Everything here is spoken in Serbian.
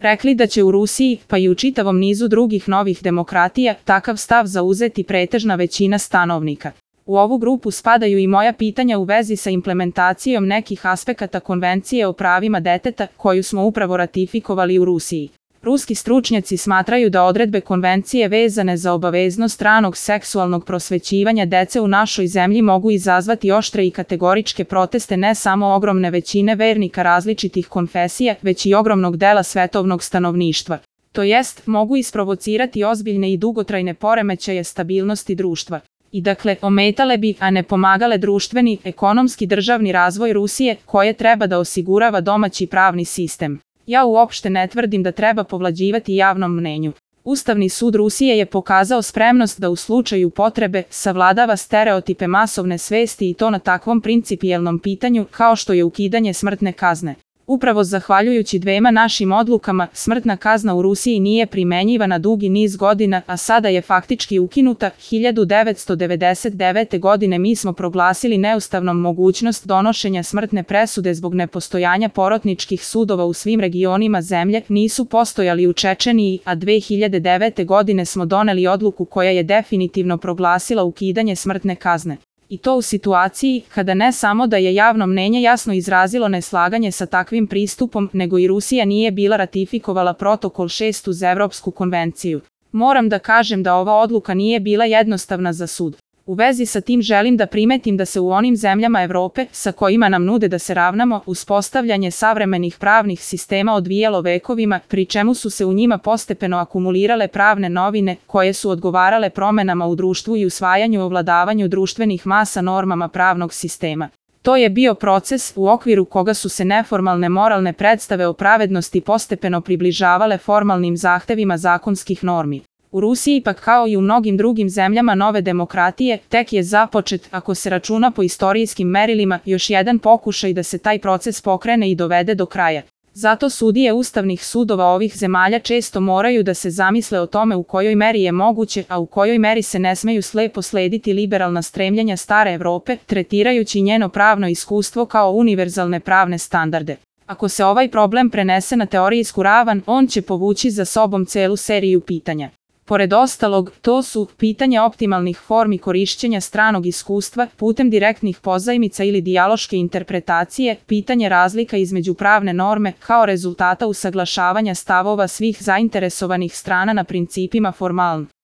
rekli da će u Rusiji, pa i u čitavom nizu drugih novih demokratija, takav stav zauzeti pretežna većina stanovnika. U ovu grupu spadaju i moja pitanja u vezi sa implementacijom nekih aspekata Konvencije o pravima deteta, koju smo upravo ratifikovali u Rusiji. Ruski stručnjaci smatraju da odredbe konvencije vezane za obaveznost ranog seksualnog prosvećivanja dece u našoj zemlji mogu izazvati oštre i kategoričke proteste ne samo ogromne većine vernika različitih konfesija, već i ogromnog dela svetovnog stanovništva. To jest, mogu isprovocirati ozbiljne i dugotrajne poremećaje stabilnosti društva. I dakle, ometale bi, a ne pomagale društveni, ekonomski državni razvoj Rusije, koje treba da osigurava domaći pravni sistem. Ja uopšte ne tvrdim da treba povlađivati javnom mnenju. Ustavni sud Rusije je pokazao spremnost da u slučaju potrebe savladava stereotipe masovne svesti i to na takvom principijelnom pitanju kao što je ukidanje smrtne kazne. Upravo zahvaljujući dvema našim odlukama, smrtna kazna u Rusiji nije primenjivana dugi niz godina, a sada je faktički ukinuta. 1999. godine mi smo proglasili neustavnom mogućnost donošenja smrtne presude zbog nepostojanja porotničkih sudova u svim regionima zemlje, nisu postojali u Čečeniji, a 2009. godine smo doneli odluku koja je definitivno proglasila ukidanje smrtne kazne. I to u situaciji kada ne samo da je javno mnenje jasno izrazilo neslaganje sa takvim pristupom, nego i Rusija nije bila ratifikovala protokol 6 uz Evropsku konvenciju. Moram da kažem da ova odluka nije bila jednostavna za sud. U vezi sa tim želim da primetim da se u onim zemljama Evrope, sa kojima nam nude da se ravnamo, uspostavljanje savremenih pravnih sistema odvijalo vekovima, pri čemu su se u njima postepeno akumulirale pravne novine, koje su odgovarale promenama u društvu i usvajanju i ovladavanju društvenih masa normama pravnog sistema. To je bio proces u okviru koga su se neformalne moralne predstave o pravednosti postepeno približavale formalnim zahtevima zakonskih normi. U Rusiji pak kao i u mnogim drugim zemljama nove demokratije, tek je započet, ako se računa po istorijskim merilima, još jedan pokušaj da se taj proces pokrene i dovede do kraja. Zato sudije ustavnih sudova ovih zemalja često moraju da se zamisle o tome u kojoj meri je moguće, a u kojoj meri se ne smeju slepo slediti liberalna stremljenja stare Evrope, tretirajući njeno pravno iskustvo kao univerzalne pravne standarde. Ako se ovaj problem prenese na teorijsku ravan, on će povući za sobom celu seriju pitanja. Pored ostalog, to su pitanje optimalnih formi korišćenja stranog iskustva putem direktnih pozajmica ili dijaloške interpretacije, pitanje razlika između pravne norme kao rezultata usaglašavanja stavova svih zainteresovanih strana na principima formalnosti.